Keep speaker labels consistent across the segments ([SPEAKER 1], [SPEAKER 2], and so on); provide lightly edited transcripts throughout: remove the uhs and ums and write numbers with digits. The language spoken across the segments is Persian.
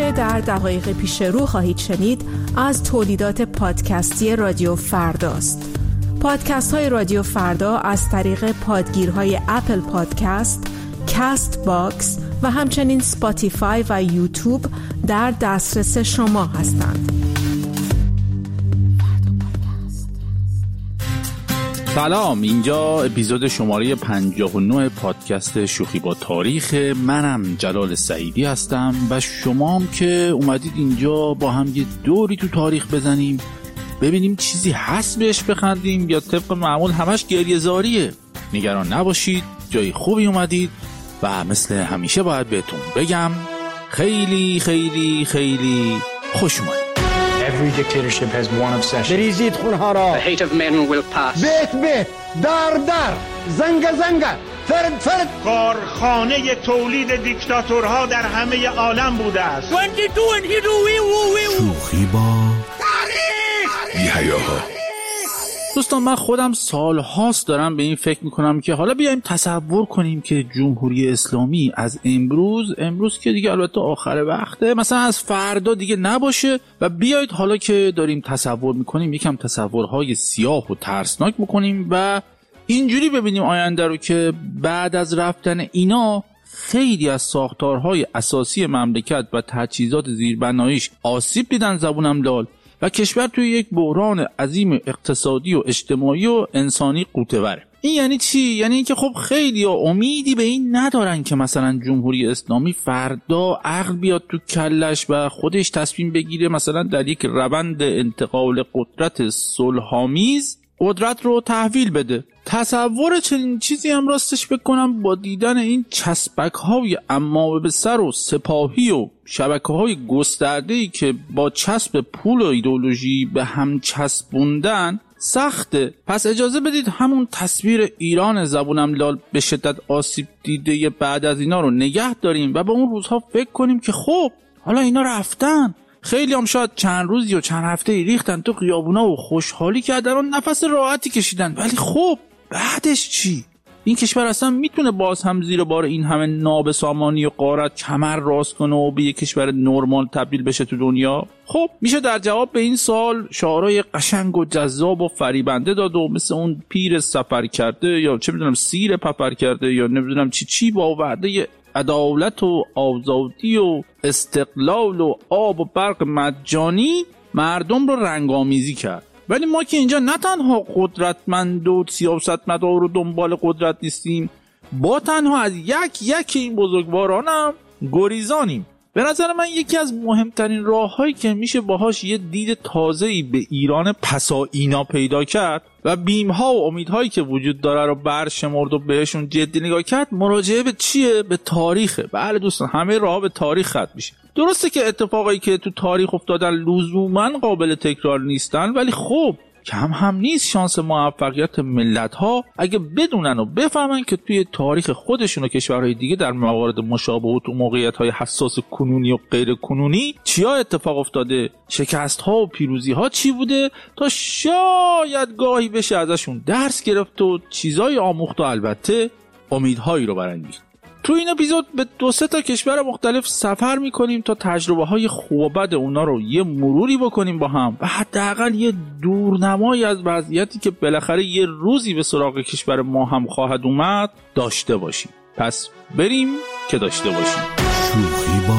[SPEAKER 1] آنچه در دقایق پیش رو خواهید شنید از تولیدات پادکستی رادیو فرداست. پادکست های رادیو فردا از طریق پادگیرهای اپل پادکست، کست باکس و همچنین سپاتیفای و یوتیوب در دسترس شما هستند.
[SPEAKER 2] سلام، اینجا اپیزود شماره 59 پادکست شوخی با تاریخ. منم جلال سعیدی هستم و شما هم که اومدید اینجا با هم یه دوری تو تاریخ بزنیم، ببینیم چیزی هست بهش بخندیم یا طبق معمول همش گریه زاریه. نگران نباشید، جای خوبی اومدید و مثل همیشه باید بهتون بگم خیلی خیلی خیلی خوش اومدید.
[SPEAKER 3] Every dictatorship has one obsession.
[SPEAKER 4] بریزید خونها را.
[SPEAKER 5] The hate of men will pass.
[SPEAKER 4] بیت در زنگ فرد.
[SPEAKER 6] کارخانه تولید دیکتاتورها در همه عالم بوده است.
[SPEAKER 7] شوخی با تاریخ. یحیاها.
[SPEAKER 2] دوستان، من خودم سالهاست دارم به این فکر میکنم که حالا بیایم تصور کنیم که جمهوری اسلامی از امروز که دیگه البته آخر وقته، مثلا از فردا دیگه نباشه و بیایید حالا که داریم تصور میکنیم یکم تصورهای سیاه و ترسناک بکنیم و اینجوری ببینیم آینده رو که بعد از رفتن اینا خیلی از ساختارهای اساسی مملکت و تجهیزات زیربناییش آسیب دیدن زبونم لال و کشور توی یک بحران عظیم اقتصادی و اجتماعی و انسانی غوطه‌وره. این یعنی چی؟ یعنی اینکه خب خیلی امیدی به این ندارن که مثلا جمهوری اسلامی فردا عقل بیاد تو کلش و خودش تصمیم بگیره مثلا در یک روند انتقال قدرت صلح‌آمیز قدرت رو تحویل بده. تصور چنین چیزی هم راستش بکنم با دیدن این چسبک‌های عمامه به سر و سپاهی و شبکه‌های گسترده‌ای که با چسب پول و ایدئولوژی به هم چسبوندن سخته. پس اجازه بدید همون تصویر ایران زبونم لال به شدت آسیب دیده بعد از اینا رو نگه داریم و به اون روزها فکر کنیم که خب حالا اینا رفتن، خیلی هم شاید چند روزی و چند هفته ریختن تو خیابونا و خوشحالی کردن و نفس راحتی کشیدن، ولی خب بعدش چی؟ این کشور اصلا میتونه باز هم زیر بار این همه نابسامانی و غارت کمر راست کنه و به یک کشور نرمال تبدیل بشه تو دنیا؟ خب میشه در جواب به این سوال شعارهای قشنگ و جذاب و فریبنده داد و مثل اون پیر سفر کرده یا چه میدونم سیر پپر کرده یا نمیدونم چی با وعده عدالت و آزادی و استقلال و آب و برق مجانی مردم رو رنگامیزی کرد. ولی ما که اینجا نه تنها قدرتمند و سیاستمدار و دنبال قدرت نیستیم، با تنها از یک این بزرگوارانم گریزانیم. به نظر من یکی از مهمترین راه‌هایی که میشه باهاش یه دید تازه‌ای به ایران پسا اینا پیدا کرد و بیم‌ها و امیدهایی که وجود داره رو برشمرد و بهشون جدی نگاه کرد، مراجعه به چیه؟ به تاریخه. بله دوستان، همه راه‌ها به تاریخ ختم میشه. درسته که اتفاقایی که تو تاریخ افتادن لزوماً قابل تکرار نیستن، ولی خب کم هم نیست شانس موفقیت ملت‌ها اگه بدونن و بفهمن که توی تاریخ خودشون و کشورهای دیگه در موارد مشابه و تو موقعیت‌های حساس کنونی و غیر کنونی چیا اتفاق افتاده، شکست‌ها و پیروزی‌ها چی بوده، تا شاید گاهی بشه ازشون درس گرفت و چیزای آموخت و البته امیدهایی رو برانگیخت. تو این اپیزود به 2-3 تا کشور مختلف سفر میکنیم تا تجربه‌های خوب و بد اونا رو یه مروری بکنیم با هم و حداقل یه دورنمایی از وضعیتی که بالاخره یه روزی به سراغ کشور ما هم خواهد اومد داشته باشیم. پس بریم که داشته باشیم.
[SPEAKER 7] شوخی با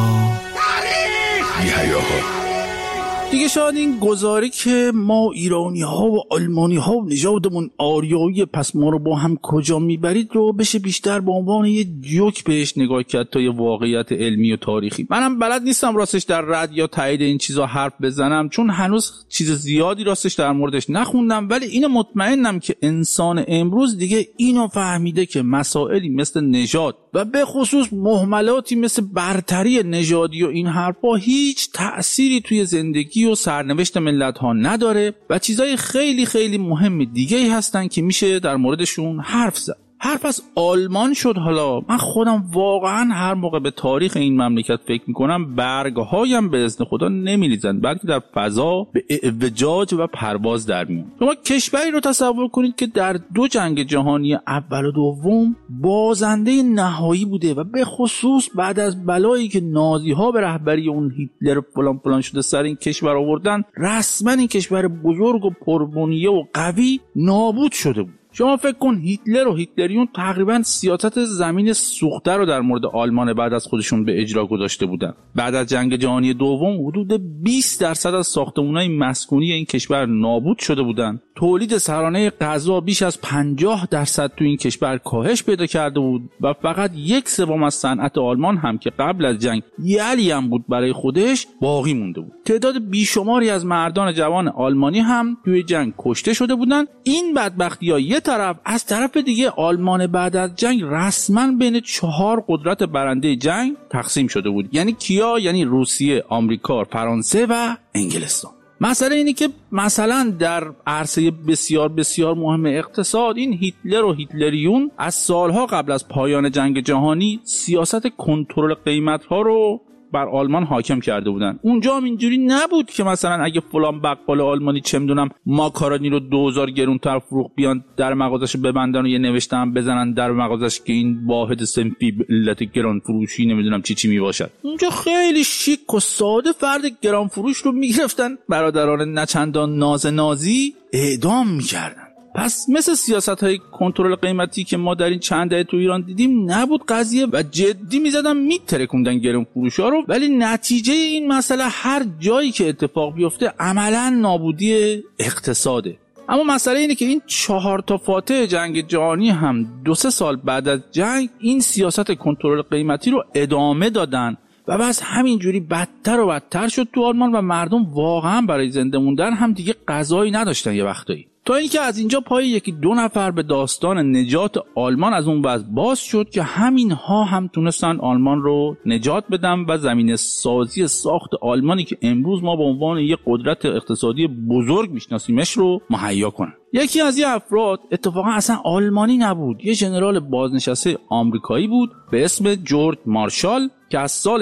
[SPEAKER 7] تاریخ. یحیاها.
[SPEAKER 2] دیگه شاید این گزاره که ما ایرانی ها و آلمانی ها و نژادمون آریایی پس ما رو با هم کجا میبرید رو بشه بیشتر به عنوان یه جوک بهش نگاه کرد تا یه واقعیت علمی و تاریخی. منم بلد نیستم راستش در رد یا تایید این چیزا حرف بزنم، چون هنوز چیز زیادی راستش در موردش نخوندم، ولی اینو مطمئنم که انسان امروز دیگه اینو فهمیده که مسائلی مثل نژاد و به خصوص مهملاتی مثل برتری نژادی و این حرفا هیچ تأثیری توی زندگی و سرنوشت ملت ها نداره و چیزای خیلی خیلی مهم دیگه ای هستن که میشه در موردشون حرف زد. حرف از آلمان شد. حالا من خودم واقعا هر موقع به تاریخ این مملکت فکر میکنم برگهایم به اذن خدا نمیریزند، بلکه در فضا به اعوجاج و پرواز در میان. شما کشوری رو تصور کنید که در 2 جنگ جهانی اول و دوم بازنده نهایی بوده و به خصوص بعد از بلایی که نازی ها به رهبری اون هیتلر فلان شده سر این کشور آوردن، رسما این کشور بزرگ و پربنیه و قوی نابود شده بود. شما فکر کن هیتلر و هیتلریون تقریبا سیاست زمین سوخته رو در مورد آلمان بعد از خودشون به اجرا گذاشته بودن. بعد از جنگ جهانی دوم حدود 20% از ساختمان‌های مسکونی این کشور نابود شده بودن. تولید سرانه غذا بیش از 50% تو این کشور کاهش پیدا کرده بود و فقط 1/3 از صنعت آلمان هم که قبل از جنگ یلی هم بود برای خودش باقی مونده بود. تعداد بیشماری از مردان جوان آلمانی هم توی جنگ کشته شده بودن. این بدبختی‌ها یه طرف، از طرف دیگه آلمان بعد از جنگ رسما بین 4 قدرت برنده جنگ تقسیم شده بود. یعنی کیا؟ یعنی روسیه، آمریکا، فرانسه و انگلستان. مسئله اینه که مثلا در عرصه بسیار بسیار مهم اقتصاد، این هیتلر و هیتلریون از سالها قبل از پایان جنگ جهانی سیاست کنترل قیمت‌ها رو بر آلمان حاکم کرده بودن. اونجا هم اینجوری نبود که مثلا اگه فلان بقال آلمانی چه میدونم ماکارونی رو 2000 گرونتر فروخت بیان در مغازش ببندن و یه نوشته هم بزنن در مغازش که این واحد صنفی به علت گران فروشی نمیدونم چی میباشد. اونجا خیلی شیک و ساده فرد گران فروش رو میگرفتن، برادران نچندان نازی اعدام میکردن. پس مثل سیاست‌های کنترل قیمتی که ما در این چند دهه تو ایران دیدیم نبود قضیه و جدی می‌زدن میترکوندن گران فروشا رو، ولی نتیجه این مسئله هر جایی که اتفاق بیفته عملاً نابودی اقتصاده. اما مسئله اینه که این 4 تا فاتح جنگ جهانی هم 2-3 سال بعد از جنگ این سیاست کنترل قیمتی رو ادامه دادن و بس همینجوری بدتر و بدتر شد تو آلمان و مردم واقعا برای زنده موندن هم دیگه غذایی نداشتن یه وقتایی. تا اینکه از اینجا پای 1-2 نفر به داستان نجات آلمان از اون وضع باز شد که همینها هم تونستن آلمان رو نجات بدن و زمینه سازی ساخت آلمانی که امروز ما به عنوان یک قدرت اقتصادی بزرگ میشناسیمش رو مهیا کنن. یکی از این افراد اتفاقا اصلا آلمانی نبود، یه ژنرال بازنشسته آمریکایی بود به اسم جورج مارشال که از سال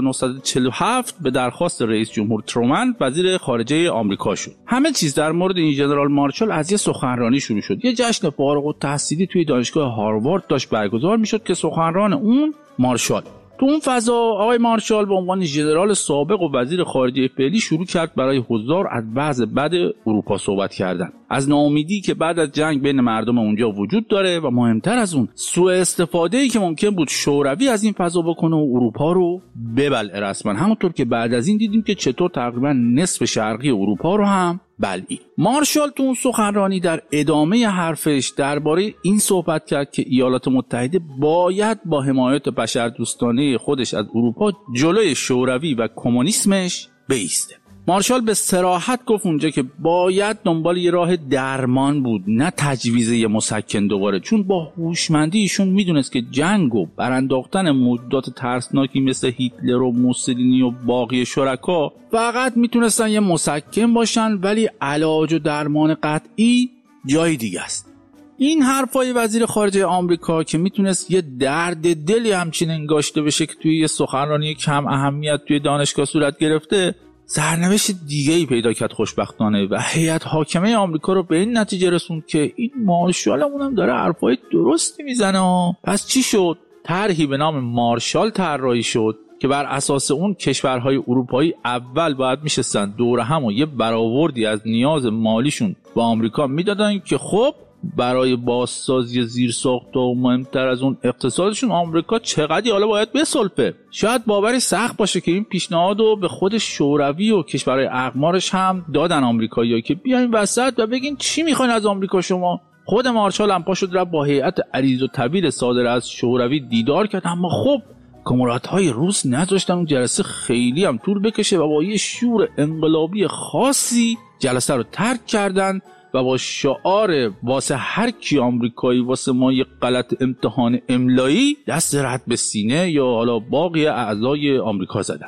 [SPEAKER 2] 1947 به درخواست رئیس جمهور ترومن وزیر خارجه آمریکا شد. همه چیز در مورد این ژنرال مارشال از یه سخنرانی شروع شد. یه جشن فارغ التحصیلی توی دانشگاه هاروارد داشت برگزار میشد که سخنران اون مارشال. تو اون فضا آقای مارشال به عنوان ژنرال سابق و وزیر خارجه فعلی شروع کرد برای حضار از وضع بد اروپا صحبت کردن، از ناامیدی که بعد از جنگ بین مردم اونجا وجود داره و مهمتر از اون سوء استفاده‌ای که ممکن بود شوروی از این فضا بکنه و اروپا رو ببلعه رسما، همونطور که بعد از این دیدیم که چطور تقریبا نصف شرقی اروپا رو هم بلعی. مارشال تو اون سخنرانی در ادامه حرفش درباره این صحبت کرد که ایالات متحده باید با حمایت بشردوستانه خودش از اروپا جلوی شوروی و کمونیسمش بایسته. مارشال به صراحت گفت اونجا که باید دنبال یه راه درمان بود، نه تجویز یه مسکن دوباره، چون با هوشمندی ایشون میدونست که جنگ و برانداختن موجودات ترسناکی مثل هیتلر و موسولینی و باقی شرکا فقط میتونستن یه مسکن باشن، ولی علاج و درمان قطعی جای دیگه است. این حرفای وزیر خارجه آمریکا که میتونست یه درد دلی همچین انگاشته بشه که توی یه سخنرانی کم اهمیت توی دانشگاه صورت گرفته، سرنوشت دیگه‌ای پیدا کرد خوشبختانه و هیئت حاکمه آمریکا رو به این نتیجه رسوند که این مارشالمون هم داره حرفای درستی میزنه. پس چی شد؟ طرحی به نام مارشال طراحی شد که بر اساس اون کشورهای اروپایی اول باید میشستن دور هم و یه برآوردی از نیاز مالیشون با آمریکا میدادن که خب برای بازسازی زیرساخت و مهمتر از اون اقتصادشون آمریکا چقدر حالا باید بسلفه. شاید باوری سخت باشه که این پیشنهادو به خود شوروی و کشورهای اقمارش هم دادن آمریکایی‌ها که بیاین وسط و بگین چی میخواین از آمریکا شما. خود مارشال هم پا شد رفت با هیئت عریض و طویل صادر از شوروی دیدار کرد، اما خب کمرات‌های روس نذاشتن اون جلسه خیلی هم طول بکشه و با یه شور انقلابی خاصی جلسه رو ترک کردن و با شعار واسه هر کی آمریکایی واسه ما یه غلط امتحان املایی دست رد به سینه یا حالا باقی اعضای آمریکا زدن.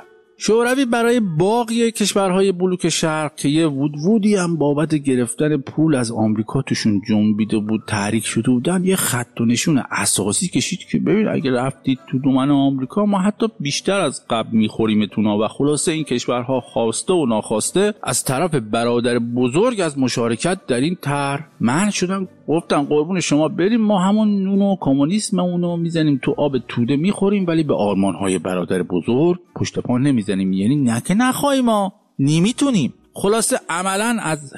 [SPEAKER 2] شوروی برای باقی کشورهای بلوک شرق که یه وودی هم بابت گرفتن پول از آمریکا توشون جنبیده بود تحریک شده بودن، یه خط و نشون اساسی کشید که ببین اگه رفتید تو دامن آمریکا ما حتی بیشتر از قبل میخوریمتونا. و خلاصه این کشورها خواسته و ناخواسته از طرف برادر بزرگ از مشارکت در این طرح منع شدن. گفتن قربون شما بریم، ما همون نون و کمونیسممونو میزنیم تو آب توده میخوریم ولی به آرمانهای برادر بزرگ پشت پا نمیزنیم، یعنی نکه نخواهی ما نمیتونیم. خلاصه عملا از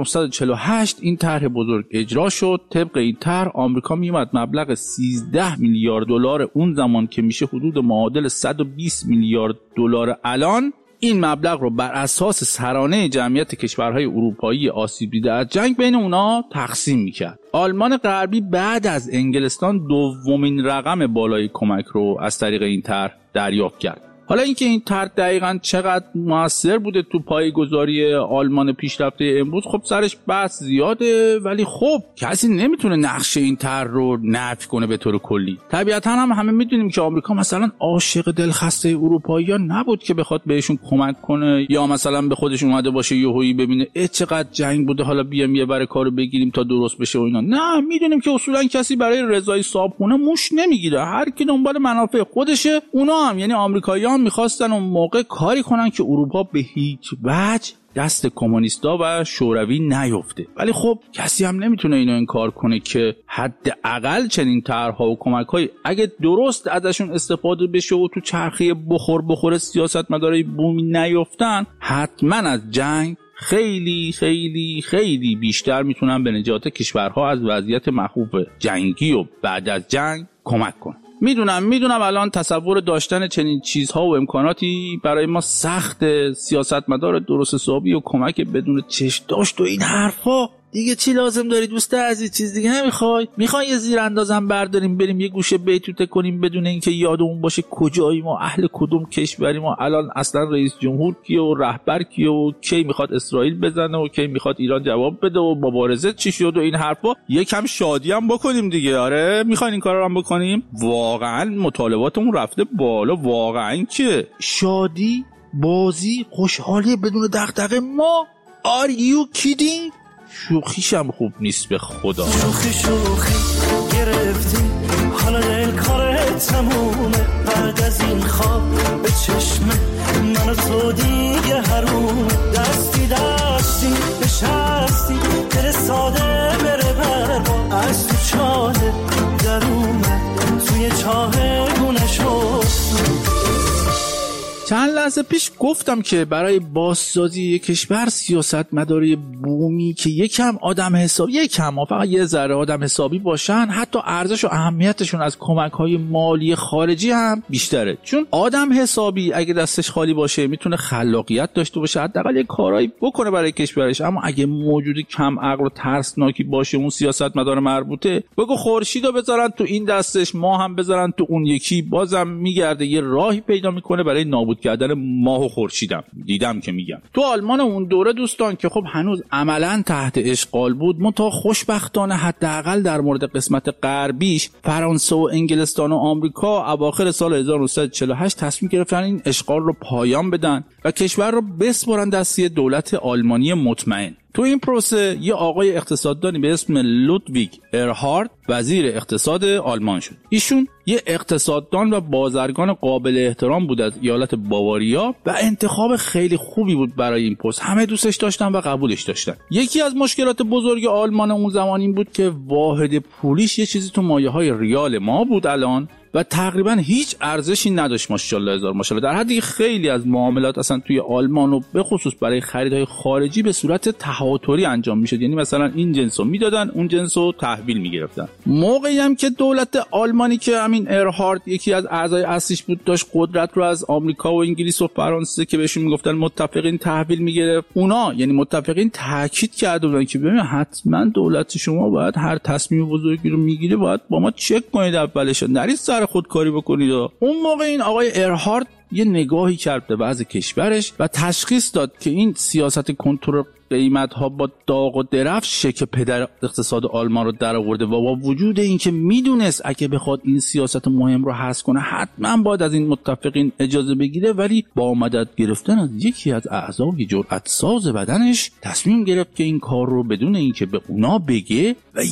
[SPEAKER 2] 1948 این طرح بزرگ اجرا شد. طبق این طرح آمریکا میومد مبلغ 13 میلیارد دلار اون زمان که میشه حدود معادل 120 میلیارد دلار الان، این مبلغ رو بر اساس سرانه جمعیت کشورهای اروپایی آسیب دیده از جنگ بین اونا تقسیم میکرد. آلمان غربی بعد از انگلستان دومین رقم بالای کمک رو از طریق این طرح دریافت کرد. حالا اینکه این طرح دقیقاً چقدر موثر بوده تو پایه‌گذاری آلمان پیشرفته امروز خب سرش بحث زیاده، ولی خب کسی نمیتونه نقش این طرح رو نفی کنه به طور کلی. طبیعتاً هم همه میدونیم که آمریکا مثلا عاشق دلخسته اروپایی‌ها نبود که بخواد بهشون کمک کنه یا مثلا به خودش اومده باشه یهویی ببینه چقدر جنگ بوده حالا بیام یه بره کارو بگیریم تا درست بشه و اینا. نه، میدونیم که اصولاً کسی برای رضای صاحبخونه موش نمیگیره، هر کی دنبال منافع خودشه. اونا هم یعنی آمریکایی‌ها میخواستن اون موقع کاری کنن که اروپا به هیچ وجه دست کمونیستا و شوروی نیفته. ولی خب کسی هم نمیتونه اینو انکار کنه که حداقل چنین طرح‌ها و کمک‌های اگه درست ازشون استفاده بشه و تو چرخه بخور سیاستمدارای بومی نیفتن، حتما از جنگ خیلی خیلی خیلی بیشتر میتونن به نجات کشورها از وضعیت مخوف جنگی و بعد از جنگ کمک کنن. میدونم الان تصور داشتن چنین چیزها و امکاناتی برای ما سخت. سیاستمدار درست حسابی و کمک بدون چشم داشت و این حرفا دیگه چی لازم داری دوست عزیز؟ چیز دیگه میخوای یه زیر اندازم برداریم بریم یه گوشه بیتوته کنیم بدون اینکه یادمون باشه کجایی ما، اهل کدوم کشوری ما، الان اصلا رئیس جمهور کیه و رهبر کیه و کی میخواد اسرائیل بزنه و کی میخواد ایران جواب بده و مبارزه چی شد و این حرفا. یکم شادی هم بکنیم دیگه. آره میخواین این کارا رو هم بکنیم؟ واقعا مطالباتمون رفته بالا، واقعا که شادی، بازی، خوشحالی بدون دغدغه ما. Are you kidding؟ شوخیشم خوب نیست به خدا.
[SPEAKER 5] شوخی گرفتی حالا دل کارت تمومه، بعد از این خواب به چشم من و تو دیگه حروم، دستی نشستی دل ساده بره بربا، از تو چاله در اومد توی چاه گونه شد.
[SPEAKER 2] چند لحظه پیش گفتم که برای بازسازی یک کشور سیاستمداری بومی که یکم آدم حسابی، فقط یه ذره آدم حسابی باشن، حتی ارزش و اهمیتشون از کمک‌های مالی خارجی هم بیشتره. چون آدم حسابی اگه دستش خالی باشه میتونه خلاقیت داشته باشه، حداقل یه کارایی بکنه برای کشورش. اما اگه موجود کم عقل و ترسناکی باشه اون سیاستمدار مربوطه، بگو خورشیدو بذارن تو این دستش، ما هم بذارن تو اون یکی، بازم میگرده یه راهی پیدا میکنه برای نابود کردن ماه و خورشیدم. دیدم که میگم تو آلمان اون دوره دوستان که خب هنوز عملاً تحت اشغال بود، منتها خوشبختانه حداقل در مورد قسمت غربیش فرانسه و انگلستان و آمریکا اواخر سال 1948 تصمیم گرفتن این اشغال رو پایان بدن و کشور رو بسپارن دست دولت آلمانی مطمئن. تو این پروسه یه آقای اقتصاددانی به اسم لودویگ ارهارد وزیر اقتصاد آلمان شد. ایشون یه اقتصاددان و بازرگان قابل احترام بود از ایالت باواریا و انتخاب خیلی خوبی بود برای این پست. همه دوستش داشتن و قبولش داشتن. یکی از مشکلات بزرگ آلمان اون زمان این بود که واحد پولیش یه چیزی تو مایه‌های ریال ما بود الان و تقریبا هیچ ارزشی نداشت. ماشاءالله هزار ماشاءالله. در حدی خیلی از معاملات اصلا توی آلمان و به خصوص برای خریدهای خارجی به صورت تهاتری انجام میشد. یعنی مثلا این جنسو میدادن اون جنسو تحویل میگرفتن. موقعی هم که دولت آلمانی که همین ارهارد یکی از اعضای اصلیش بود داشت قدرت رو از آمریکا و انگلیس و فرانسه که بهشون میگفتن متفقین تحویل میگرفت، اونا یعنی متفقین تاکید کرده بودن که ببین حتما دولت شما باید هر تصمیم بزرگی رو میگیره باید با ما چک کنید اولش، نرید سر خودکاری بکنید. اون موقع این آقای ارهارد یه نگاهی کرد به وضع کشورش و تشخیص داد که این سیاست کنترل قیمت‌ها با داغ و درفشه که پدر اقتصاد آلمان رو در آورده و با وجود اینکه میدونست اگه بخواد این سیاست مهم رو حذف کنه حتما باید از این متفقین اجازه بگیره، ولی با مدد گرفتن از یکی از اعضای جرأت‌ساز بدنش تصمیم گرفت که این کار رو بدون اینکه به اونا بگه و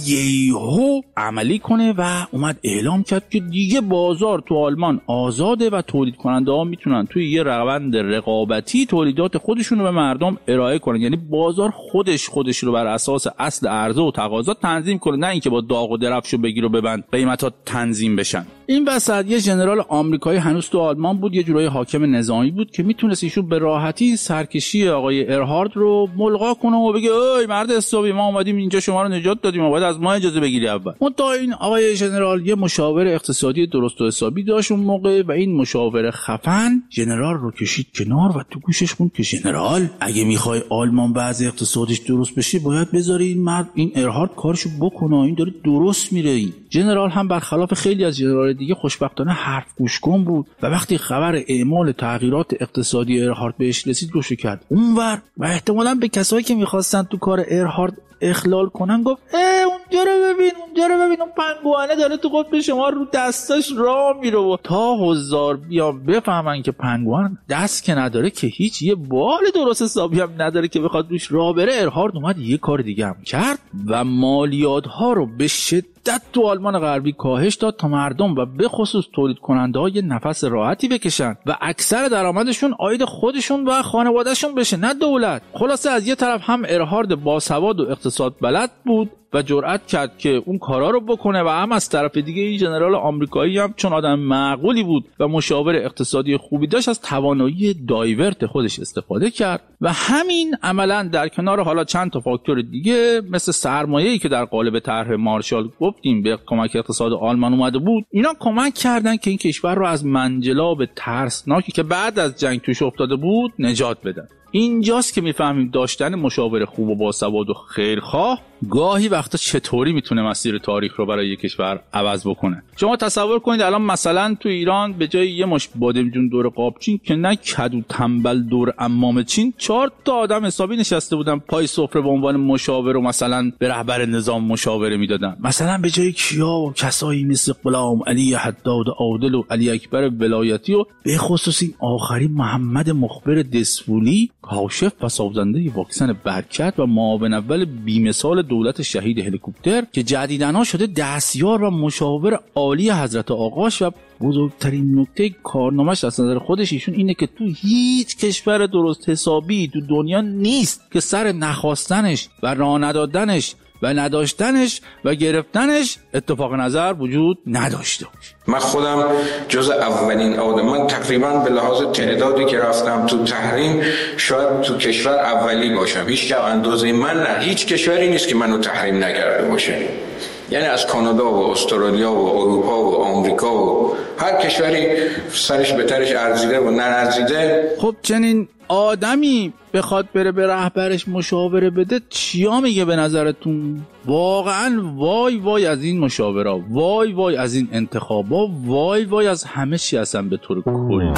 [SPEAKER 2] یهو عملی کنه و اومد اعلام کرد که دیگه بازار تو آلمان آزاده و تولید کننده ها میتونن توی یه روند رقابتی تولیدات خودشون رو به مردم ارائه کنن. یعنی بازار خودش رو بر اساس اصل عرضه و تقاضا تنظیم کنه، نه اینکه با داغ و درفشو بگیر و ببند قیمتا تنظیم بشن. این وسط یه ژنرال آمریکایی هنوز تو آلمان بود، یه جورای حاکم نظامی بود که میتونست ایشون به راحتی سرکشی آقای ارهارد رو ملغا کنه و بگه ای مرد حسابی، ما اومدیم اینجا شما رو نجات دادیم و باید از ما اجازه بگیری اول. منتها این آقای ژنرال یه مشاور اقتصادی درست و حسابی داشت اون موقع و این مشاور خفن ژنرال رو کشید کنار و تو گوشش خوند که ژنرال اگه میخوای آلمان وضع اقتصادش درست بشه باید بذاری این مرد این ارهارد کارشو بکنه، این داره درست میره. این ژنرال هم برخلاف خیلی از ژنرال دیگه خوشبختانه حرف گوش کن بود و وقتی خبر اعمال تغییرات اقتصادی ارهارد بهش رسید روشو کرد اونور و احتمالاً به کسایی که میخواستن تو کار ارهارد اخلال کنن گفت اونجا رو ببین اون پنگوانه داره تو قطب شما رو دستاش راه میره و تا هزار بیان بفهمن که پنگوان دست که نداره که هیچ یه بال درست حسابی هم نداره که بخواد روش راه بره. ارهارد اومد یه کار دیگه هم کرد و مالیات ها رو به شدت تو آلمان غربی کاهش داد تا مردم و به خصوص تولید کننده ها یه نفس راحتی بکشن و اکثر درآمدشون عاید خودشون و خانوادهشون بشه نه دولت. خلاصه از یه طرف هم ارهارد باسواد و اقتصاد بلد بود و جرأت کرد که اون کارا رو بکنه و هم از طرف دیگه این ژنرال آمریکایی هم چون آدم معقولی بود و مشاور اقتصادی خوبی داشت از توانایی دایورت خودش استفاده کرد و همین عملاً در کنار حالا چند تا فاکتور دیگه مثل سرمایه‌ای که در قالب طرح مارشال گفتیم به کمک اقتصاد آلمان اومده بود، اینا کمک کردن که این کشور رو از منجلاب ترسناکی که بعد از جنگ توش افتاده بود نجات بدن. اینجاست که میفهمیم داشتن مشاور خوب و باسواد و خیرخواه گاهی وقتا چطوری میتونه مسیر تاریخ رو برای یک کشور عوض بکنه. شما تصور کنید الان مثلا تو ایران به جای یه مش بادمجون دور قابچین که نه کدو تنبل دور عمام چین 4 تا آدم حسابی نشسته بودن پای سفره به عنوان مشاور و مثلا به رهبر نظام مشاوره میدادن. مثلا به جای کیا و کسایی مثل غلام علی حداد عادل و علی اکبر ولایتی و به خصوص این آخری محمد مخبر دسفولی کاشف و سازنده واکسن برکت و معاون اول بی‌مثال دولت شهید هلیکوپتر که جدیداً شده دستیار و مشاور عالی حضرت آقاش و بزرگترین نکته کارنامه‌اش از نظر خودش ایشون اینه که تو هیچ کشور درست حسابی تو دنیا نیست که سر نخواستنش و راه ندادنش و نداشتنش و گرفتنش اتفاق نظر وجود نداشته باشه.
[SPEAKER 8] من خودم جز اولین آدم، من تقریبا به لحاظ تعدادی که رفتم تو تحریم شاید تو کشور اولی باشم. هیچ که اندازه من نه، هیچ کشوری نیست که منو تحریم نکرده باشه. یعنی از کانادا و استرالیا و اروپا و آمریکا و هر کشوری سرش به ترش ارزیده و نرزیده.
[SPEAKER 2] خب چنین آدمی بخواد بره به رهبرش مشاوره بده چیا میگه به نظرتون؟ واقعا وای وای از این مشاورا، وای وای از این انتخابا، وای وای از همه چی اصلا به طور کلی.
[SPEAKER 5] وای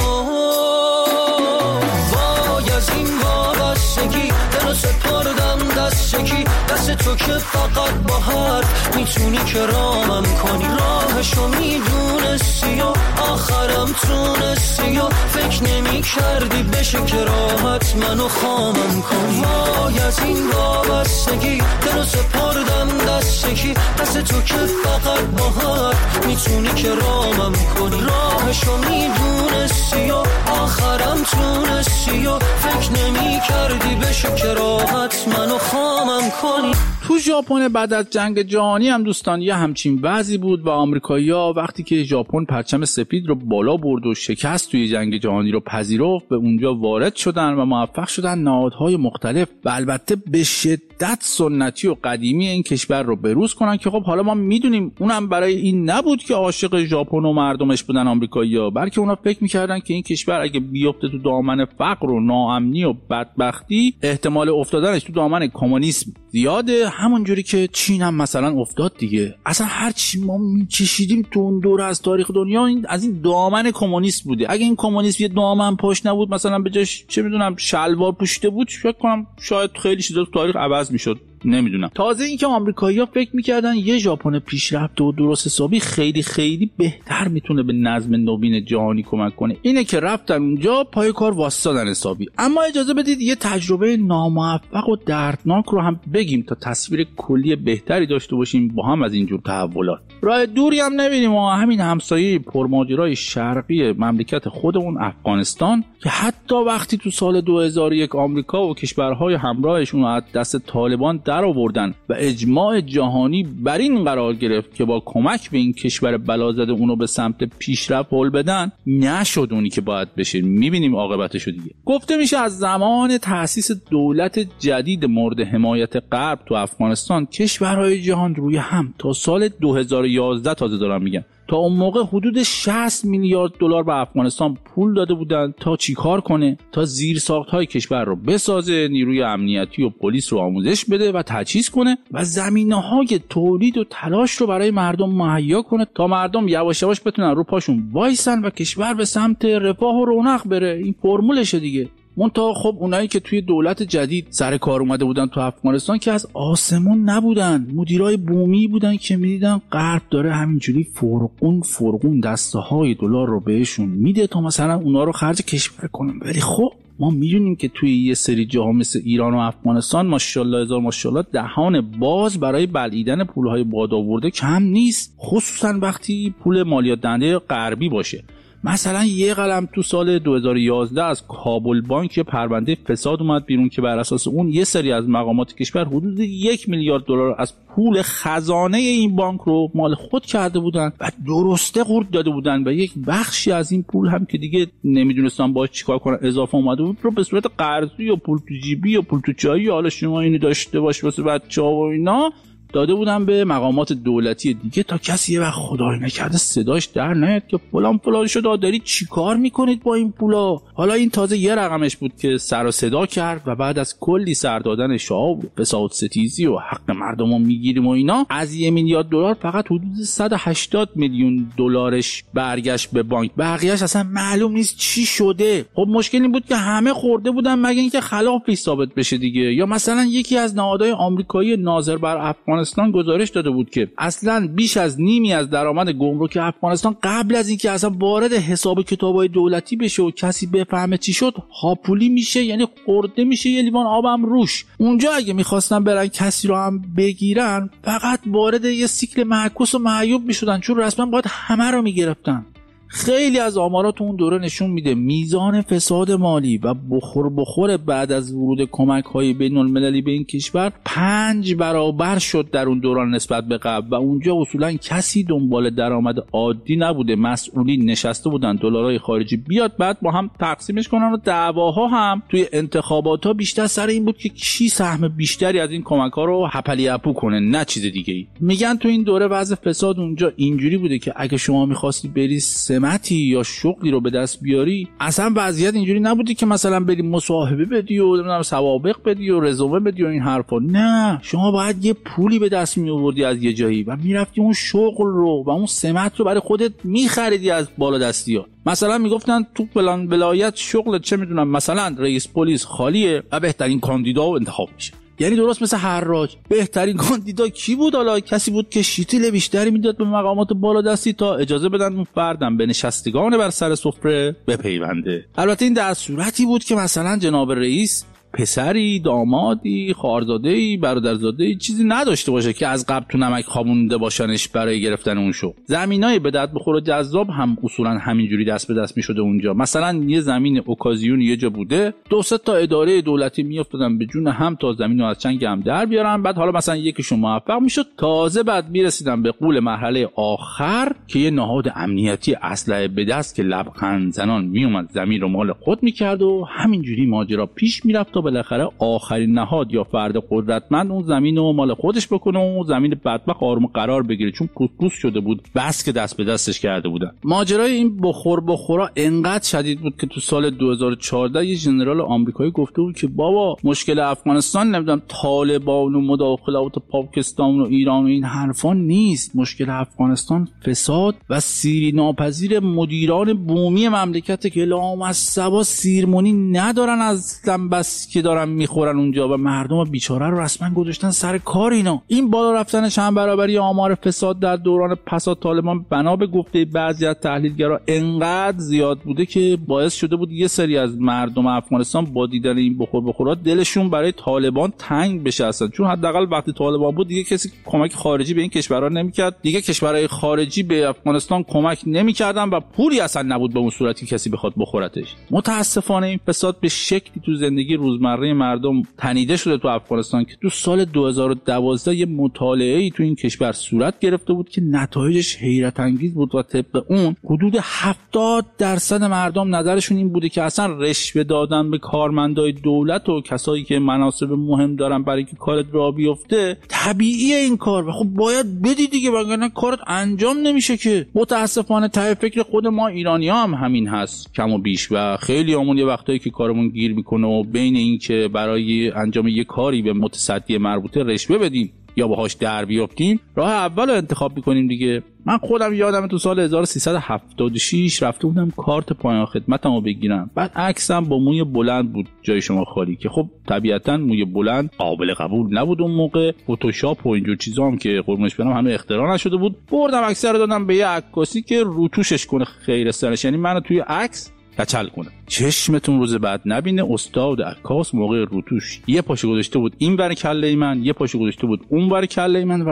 [SPEAKER 5] از این وابستگی دلو سپردم دست یکی دست تو که فقط با حرف میتونی کرامم کنی. راهشو میدونستی و آخرم تونستی و فکر نمی کردی بشه که راحت منو خامم کنی. وای از این وابستگی دلو سپردم دست یکی دست تو که فقط با حرف میتونی کرامم کنی. راهشو میدونستی و آخرم تونستی و فکر نمی کردی بشه که راحت منو خامم کنی.
[SPEAKER 2] تو ژاپن بعد از جنگ جهانی هم دوستان یه همچین وضعی بود و آمریکایی‌ها وقتی که ژاپن پرچم سفید رو بالا برد و شکست توی جنگ جهانی رو پذیرفت به اونجا وارد شدن و موفق شدن نهادهای مختلف و البته به شدت سنتی و قدیمی این کشور رو بروز کنن که خب حالا ما میدونیم اونم برای این نبود که عاشق ژاپن و مردمش بودن آمریکایی‌ها، بلکه اونا فکر می‌کردن که این کشور اگه بیفته تو دامن فقر و ناامنی و بدبختی احتمال افتادنش تو دامن کمونیسم زیاده. همون جوری که چین هم مثلا افتاد دیگه. اصلا هر چی ما می‌چشیدیم تو اون دوره از تاریخ دنیا از این دامن کمونیست بوده. اگه این کمونیست یه دامن پشت نبود، مثلا به جاش چه میدونم شلوار پوشیده بود، فکر کنم شاید خیلی چیزا تو تاریخ عوض میشد. نمیدونم. تازه اینکه آمریکایی‌ها فکر می‌کردن یه ژاپن پیشرفته و درست حسابی خیلی خیلی بهتر میتونه به نظم نوین جهانی کمک کنه. اینه که رفتن اونجا پای کار واسطادن حسابی. اما اجازه بدید یه تجربه ناموفق و دردناک رو هم بگیم تا تصویر کلی بهتری داشته باشیم با هم از اینجور تحولات. راه دوری هم نمیریم و همین همسایه پرماجرای شرقی مملکت خودمون افغانستان که حتی وقتی تو سال 2001 آمریکا و کشورهای همراهشون از دست طالبان در آوردن و اجماع جهانی بر این قرار گرفت که با کمک به این کشور بلازده اونو به سمت پیشرفت هل بدن، نشد اونی که باید بشه. میبینیم عاقبتشو دیگه. گفته میشه از زمان تأسیس دولت جدید مورد حمایت غرب تو افغانستان کشورهای جهان روی هم تا سال 2011 تازه دارن میگن، تا اون موقع حدود 60 میلیارد دلار به افغانستان پول داده بودن تا چیکار کنه؟ تا زیرساخت‌های کشور رو بسازه، نیروی امنیتی و پلیس رو آموزش بده و تجهیز کنه و زمینه‌های تولید و تلاش رو برای مردم مهیا کنه تا مردم یواش یواش بتونن رو پاشون وایسن و کشور به سمت رفاه و رونق بره. این فرمولشه دیگه. منتها خب اونایی که توی دولت جدید سر کار اومده بودن تو افغانستان که از آسمون نبودن، مدیرای بومی بودن که میدیدن غرب داره همینجوری فرقون دسته های دلار رو بهشون میده تا مثلا اونا رو خرج کشور کنن. ولی خب ما میدونیم که توی یه سری جاها مثل ایران و افغانستان ماشاءالله هزار ماشاءالله دهان باز برای بلعیدن پولهای بادآورده کم نیست، خصوصا وقتی پول مالیات دهنده غربی باشه. مثلا یه قلم تو سال 2011 از کابل بانک پرونده فساد اومد بیرون که بر اساس اون یه سری از مقامات کشور حدود 1 میلیارد دلار از پول خزانه این بانک رو مال خود کرده بودن و درسته قورت داده بودن و یک بخشی از این پول هم که دیگه نمیدونستن باید چیکار کنن اضافه اومده بود رو به صورت قرضی و پول تو جیبی و پول تو چایی، حالا شما اینو داشته باش واسه بچه‌ها و اینا، داده بودن به مقامات دولتی دیگه تا کسی یه وقت خدای نکرده صداش در نیاد که فلان شده دارید چی کار میکنید با این پولا. حالا این تازه یه رقمش بود که سر و صدا کرد و بعد از کلی سر دادن شاه و فساد ستیزی و حق مردم رو میگیریم و اینا، از 1 میلیارد دلار فقط حدود 180 میلیون دلارش برگشت به بانک، بقیه‌اش اصلا معلوم نیست چی شده. خب مشکل این بود که همه خورده بودن مگه اینکه خلافی ثابت بشه دیگه. یا مثلا یکی از نهادهای آمریکایی ناظر بر افغانستان گزارش داده بود که اصلا بیش از نیمی از درآمد گمرک افغانستان قبل از اینکه اصلا وارد حساب کتابای دولتی بشه و کسی بفهمه چی شد هاپولی میشه، یعنی خورده میشه یه لیوان آبم روش. اونجا اگه میخواستن برن کسی رو هم بگیرن فقط وارد یه سیکل معکوس و معیوب میشدن، چون رسما باید همه رو میگرفتن. خیلی از آمارات اون دوره نشون میده میزان فساد مالی و بخور بعد از ورود کمک‌های بین‌المللی به این کشور 5 برابر شد در اون دوران نسبت به قبل و اونجا اصولا کسی دنبال درآمد عادی نبوده، مسئولین نشسته بودن دلارای خارجی بیاد بعد با هم تقسیمش کنن و دعواها هم توی انتخابات‌ها بیشتر سر این بود که کی سهم بیشتری از این کمک‌ها رو هپلی اپو کنه، نه چیز دیگه‌ای. میگن تو این دوره وضع فساد اونجا اینجوری بوده که اگه شما می‌خواستی بری سمتی یا شغلی رو به دست بیاری، اصلا وضعیت اینجوری نبودی که مثلا بری مصاحبه بدی و نمیدونم سوابق بدی و رزومه بدی و این حرفا. نه، شما باید یه پولی به دست می آوردی از یه جایی و میرفتی اون شغل رو و اون سمت رو برای خودت میخریدی از بالا دستی‌ها. مثلا میگفتن تو فلان ولایت شغل چه میدونم مثلا رئیس پلیس خالیه و بهترین کاندیدا انتخاب میشه. یعنی درست مثل حراج بهترین کاندیدا کی بود؟ حالا کسی بود که شیتیل بیشتری میداد به مقامات بالا دستی تا اجازه بدن اون فردم به نشستگان بر سر سفره بپیونده. البته این در صورتی بود که مثلا جناب رئیس پسری، دامادی، خواهرزاده‌ای، برادرزاده‌ای چیزی نداشته باشه که از قبل تو نمک خوابونده باشنش برای گرفتن اون شو. زمینای به درد بخور و جذاب هم اصولا همینجوری دست به دست میشده اونجا. مثلا یه زمین اوکازیون یه جا بوده، 2-3 تا اداره دولتی میافتادن به جون هم تا زمینو از چنگ هم در بیارن، بعد حالا مثلا یکیشون موفق میشد، تازه بعد میرسیدن به قول مرحله آخر که یه نهاد امنیتی اسلحه به دست که لبخند زنان میومد زمین رو مال خود میکرد و همینجوری ماجرا پیش میرفت. تا بالاخره آخرین نهاد یا فرد قدرتمند اون زمین رو مال خودش بکنه و اون زمین بدبخت آروم قرار بگیره، چون پوست شده بود بس که دست به دستش کرده بودن. ماجرای این بخورا انقدر شدید بود که تو سال 2014 یه ژنرال آمریکایی گفته بود که بابا مشکل افغانستان نمیدونم طالبان و مداخلات پاکستان و ایران و این حرفا نیست، مشکل افغانستان فساد و سیری ناپذیر مدیران بومی مملکت که لامصبا سیرمونی ندارن از بس که دارن میخورن اونجا و مردم بیچاره رو رسما گذاشتن سر کار. این بالا رفتن چند برابری آمار فساد در دوران پسا طالبان بنا به گفته بعضی از تحلیلگرا انقدر زیاد بوده که باعث شده بود یه سری از مردم افغانستان با دیدن این بخورا دلشون برای طالبان تنگ بشه اصلا، چون حداقل وقتی طالبان بود دیگه کسی کمک خارجی به این کشورها نمیکرد، دیگه کشورهای خارجی به افغانستان کمک نمیکردن و پولی اصلا نبود به اون صورتی کسی بخواد بخورتش. متاسفانه این فساد به شکلی تو زندگی روزمره مردم تنیده شده تو افغانستان که تو سال 2012 یه مطالعه‌ای تو این کشور صورت گرفته بود که نتایجش حیرت انگیز بود و طبق اون حدود 70% مردم نظرشون این بوده که اصلا رشوه دادن به کارمندای دولت و کسایی که مناصب مهم دارن برای که کارت راه بیفته طبیعیه این کار و خب باید بدی دیگه، وگرنه کارت انجام نمیشه که. متاسفانه ته فکر خود ما ایرانی‌ها هم همین هست کم و بیش و خیلی همون یه وقتایی که کارمون گیر میکنه و بین این که برای انجام یه کاری به متصدی مربوطه رشوه بدیم یا باهاش در بیافتیم راه اول رو انتخاب میکنیم دیگه. من خودم یادم تو سال 1376 رفته بودم کارت پایان خدمتمو بگیرم، بعد عکسم با موی بلند بود جای شما خالی که خب طبیعتا موی بلند قابل قبول نبود اون موقع، فتوشاپ و اینجور چیزا هم که قربونش برم همه اختراع نشده بود. بردم عکس رو دادم به یه عکاسی که روتوشش کنه خیر سرش، یعنی منو توی عکس کچل کنه. چشمتون روز بعد نبینه استاد عکاس موقع روتوش یه پاشو گذاشته بود این ور کله من، یه پاشو گذاشته بود اون ور کله من و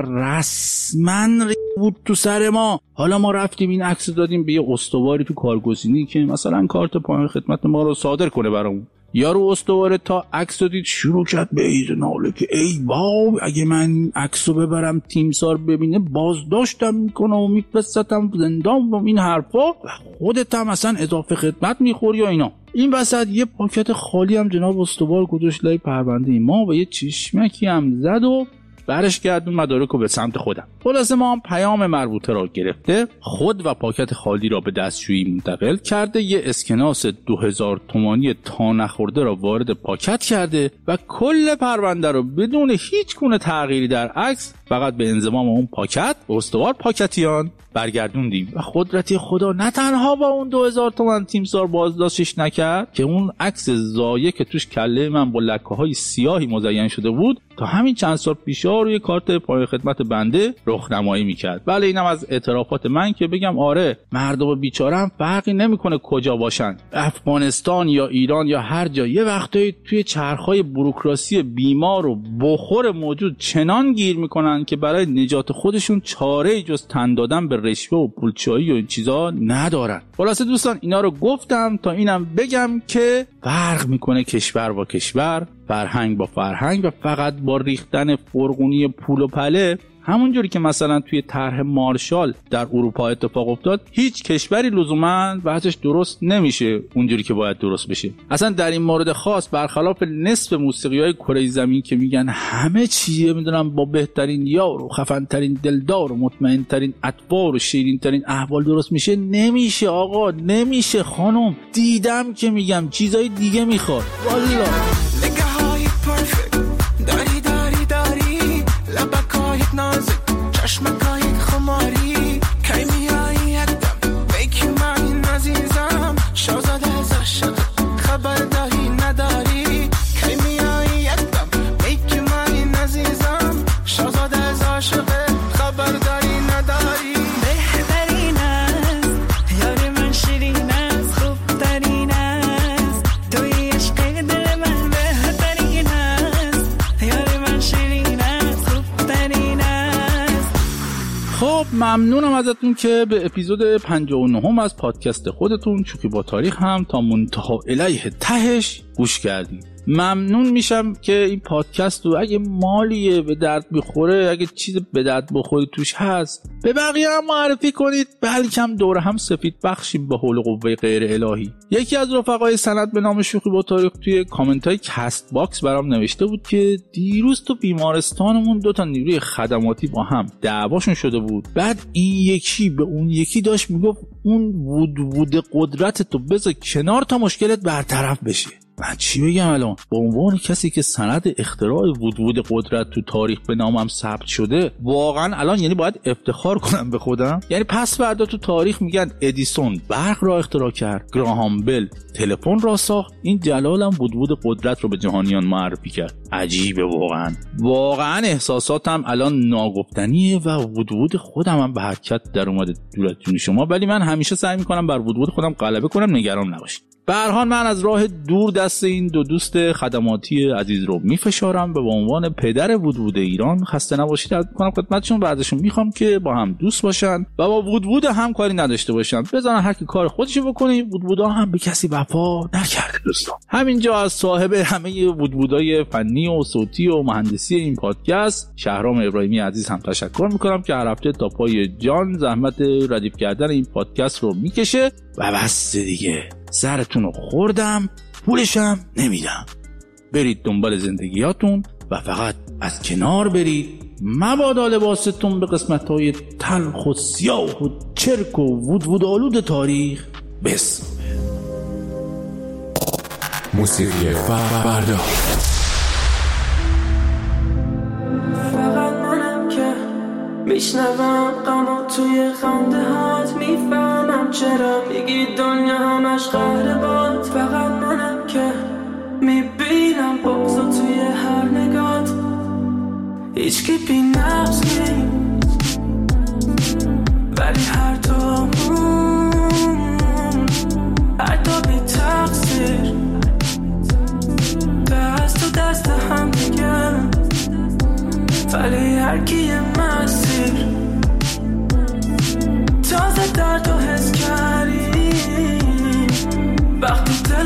[SPEAKER 2] رسما بود تو سر ما. حالا ما رفتیم این عکس دادیم به یه استواری تو کارگزینی که مثلا کارت پایان خدمت ما رو صادر کنه برامون. یارو استواره تا عکس دید شروع کرد به ایز ناله که ای باب اگه من این عکسو ببرم تیمسار ببینه بازداشتم میکنه و میفرستم زندان و این حرفا و خودت هم اصلا اضافه خدمت میخوری و اینا. این وسط یه پاکت خالی هم جناب استوار گذاشت لای پرونده ما و یه چشمکی هم زد و برش گردون مدارک رو به سمت خودم. خلاصه ما هم پیام مربوطه را گرفته، خود و پاکت خالی را به دستشویی منتقل کرده، یه اسکناس 2000 تومانی تا نخورده را وارد پاکت کرده و کل پرونده رو بدون هیچ گونه تغییری در عکس فقط به انضمام اون پاکت به استوار پاکتیان برگردوندیم و قدرتی خدا نه تنها با اون 2000 تومان تیمسار بازداشتش نکرد که اون عکس زایه که توش کله من با لکه‌های سیاهی مزین شده بود تا همین چند سال پیشا روی کارت پایان خدمت بنده رخنمایی میکرد. بله اینم از اعترافات من که بگم آره مردم بیچاره هم فرقی نمیکنه کجا باشن، افغانستان یا ایران یا هر جا، یه وقتایی توی چرخهای بوروکراسی بیمار و بخور موجود چنان گیر میکنن که برای نجات خودشون چاره‌ای جز تن دادن به رشوه و پولچایی و این چیزا ندارن. خلاصه دوستان اینا رو گفتم تا اینم بگم که فرق میکنه کشور با کشور، فرهنگ با فرهنگ و فقط با ریختن فرغونی پول و پله همونجوری که مثلا توی طرح مارشال در اروپا اتفاق افتاد هیچ کشوری لزوما وضعش درست نمیشه اونجوری که باید درست بشه. اصلا در این مورد خاص برخلاف نصف موسیقی‌های کره زمین که میگن همه چیه میدونم با بهترین یار و خفن‌ترین دلدار و مطمئن‌ترین اطوار و شیرین‌ترین احوال درست میشه، نمیشه آقا، نمیشه خانم، دیدم که میگم چیزای دیگه میخواد والله. نگاه‌های پرفکت داری داری داری لبکای نازک چشمکای خماری کی میایی یکدم بیکی من عزیزم شازده از عشق خبر داری نداری کی میایی یکدم بیکی من عزیزم شازده از عشق خبر داری نداری بهترین است یار من شیرین است خوبترین است توی عشق دل من بهترین است یار من شیرین است خوبترین است. خب ممنونم ازتون که به اپیزود 59 از پادکست خودتون شوخی با تاریخ هم تا منتهی الیه تهش گوش کردید. ممنون میشم که این پادکست رو اگه مالیه به درد بخوره، اگه چیز به درد بخوری توش هست، به بقیه هم معرفی کنید، بلکم دور هم سفید بخشیم به حول قوه غیر الهی. یکی از رفقای سند به نام شوخی با تاریخ توی کامنت های کست باکس برام نوشته بود که دیروز تو بیمارستانمون 2 نیروی خدماتی با هم دعواشون شده بود. بعد این یکی به اون یکی داشت میگفت اون وود قدرت تو بذار کنار تا مشکلت برطرف بشه. من چی بگم الان؟ به عنوان کسی که سند اختراع وود قدرت تو تاریخ به نامم ثبت شده، واقعا الان یعنی باید افتخار کنم به خودم. یعنی پس فردا تو تاریخ میگن ادیسون برق را اختراع کرد، گراهام بل تلفن را ساخت، این جلالم وود قدرت رو به جهانیان معرفی کرد. عجیبه واقعا احساساتم الان ناگفتنیه و وود خودم هم به حرکت در اومده دور از جون شما، ولی من همیشه سعی میکنم بر وود خودم غلبه کنم، نگران نباشید. به هر حال من از راه دور دست این 2 دوست خدماتی عزیز رو میفشارم و به عنوان پدر وود ایران خسته نباشید عرض می‌کنم خدمتشون و ازشون میخوام که با هم دوست باشن و با وود هم کاری نداشته باشن، بذارن هر کی کار خودشو بکنه. وودها هم به کسی وفا نکرده دوستان. همینجا از صاحب همه وودهای فنی و صوتی و مهندسی این پادکست شهرام ابراهیمی عزیز هم تشکر میکنم که هر هفته تا پای جان زحمت ردیف کردن این پادکست رو میکشه و بس دیگه. سرتون رو خوردم، پولشم نمیدم. برید دنبال زندگیاتون و فقط از کنار برید، مبادا لباستون به قسمت‌های تلخ و سیاه و چرک و وودآلود تاریخ بس.
[SPEAKER 7] موسیقی فردا.
[SPEAKER 9] فقط منم که میشنوم غمو توی خنده هات، میفهمم چرا میگی دنیا همش قهر باد. فقط منم که میبینم بغضو توی هر نگات، هیچکی بی نقص نیست ولی هر دو بی تقصیر دست تو دست هم دیگه، ولی هر کی مسیر تازه درد رو حس کردیم وقتی دل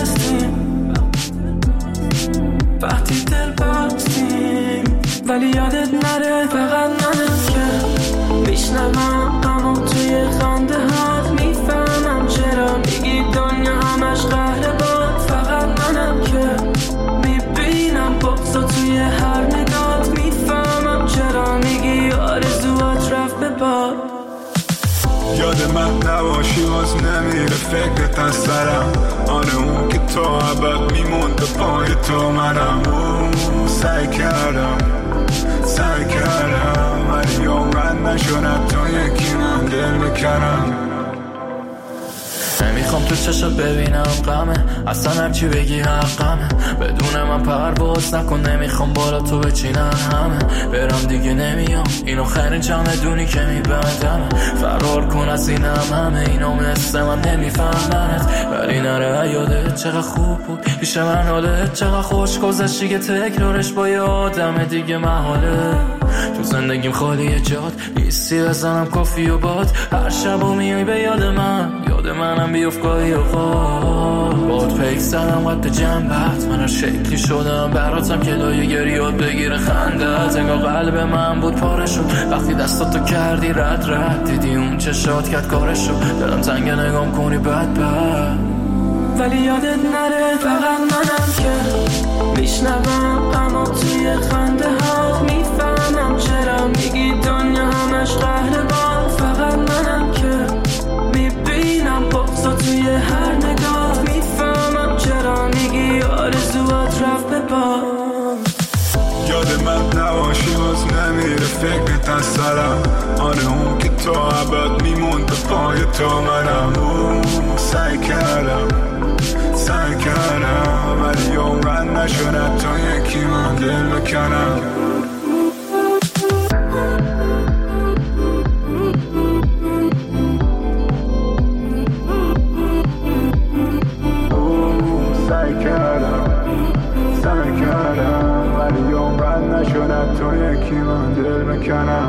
[SPEAKER 9] بستیم، ولی یادت نره فقط منم که میشنوم غمو توی خنده هات، میفهمم چرا میگی دنیا همش قهر باد. فقط منم که میبینم بغضو توی هر نگات، میفهمم چرا میگی آرزوات رفت به باد.
[SPEAKER 10] یاد من نباشی باز نمیره فکرت از سرم، آره اون که تو ابد میموند پای تو منم. سعی کردم ولی عمرن نشد تو یکی من دل بکنم.
[SPEAKER 11] نمیخوام تو چشات ببینم غمه، اصلا هرچی بگی حقمه، بدون من پرواز نکن، نمیخوام بالا تو بچینن همه. برم دیگه نمیام، اینو خیرین چمدونی که میبندم، فرار کن از اینم همه اینا مثل من نمیفهمنت. ولی نره یادت چقدر خوب بود پیش من، حالت چقدر خوش گذشتی که تکرارش با یه آدم دیگه محاله. تو زندگیم خالیه جاد نیستی، بزنم کافی و باد، هر شب و میای به یاد منم بیفت گاهی اوقات. باد پیک زدم قد جنبت، من هر شکلی شدم براتم که لایه گریات بگیره خندت. انگار قلب من بود پاره شد وقتی دستاتو کردی رد دیدی اون چشات کرد کارشو، دلم تنگه نگام کنی بد
[SPEAKER 9] ولی یادت نره فقط منم که میشنوم غمو توی خنده ها، میفهمم چرا میگی دنیا همش قهر باد. فقط منم که میبینم بغضو توی هر نگاه، میفهمم چرا میگی آرزوات رفت به باد.
[SPEAKER 10] یاد من نباشی باز نمیره فکرت از سرم، آره اون که تو ابد میموند پای تو منم. سعی کردم ولی عمرن نشد تو یکی من دل بکنم. سعی کردم ولی عمرن نشد تو یکی من دل بکنم.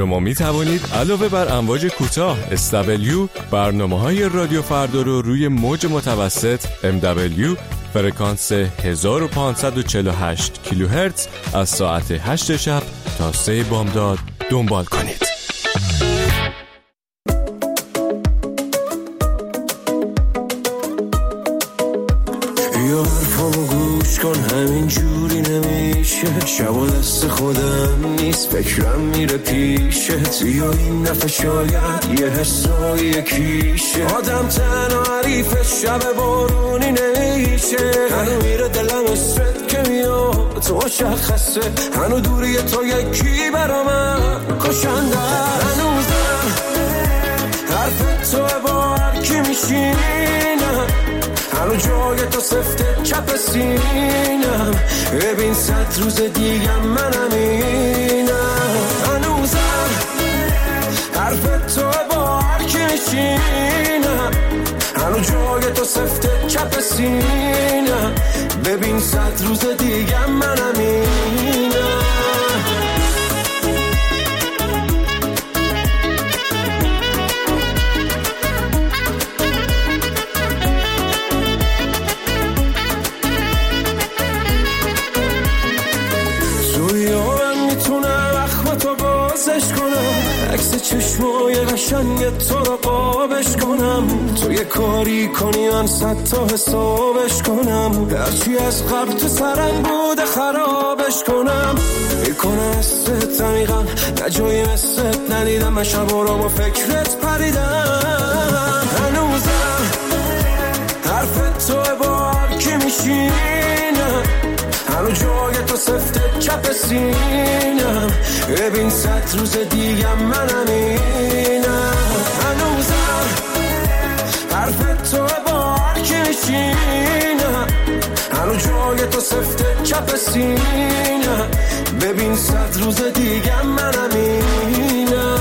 [SPEAKER 12] شما می توانید علاوه بر امواج کوتاه SW برنامه‌های رادیو فردا رو روی موج متوسط MW فرکانس 1548 کیلوهرتز از ساعت 8 شب تا 3 بامداد دنبال کنید.
[SPEAKER 5] یا حرفامو گوش کن، همین جوری نمیشه، شب و دست خودم نیست، فکرم میره پیشت، یا این دفعه شاید یه حسای یکیشه، آدم تنها حریف شب بارونی نمیشه، هنو میره دلم اسرت که میاد تو مشخصه، هنو دوری تو یکی برا من کشنده، هنوزم حرف تو با هر کی میشینم، هنو جای تو سفته چپ سینم، ببین 100 روز دیگه منم اینم، هنوزم حرف تو با هر کی میشینم، هنو جای تو سفته چپ سینم، ببین 100 روز دیگه منم اینم. چشمای قشنگ تو رو قابش کنم، تو یه کاری کنی من 100 تا حسابش کنم، هرچی از قبل تو سرنگ بوده خرابش کنم، میکنه حست عمیقم نجایی مثلت ندیدم، من شبا رو با فکرت پریدم، هنوزم حرف تو با هر کی میشینم، هنو جای تو سفته چپ سینم، ببین 100 روز دیگه منم اینم، هنوزم حرف تو با هر کی میشینم، هنو جای تو سفته چپ سینم، ببین 100 روز دیگه منم اینم.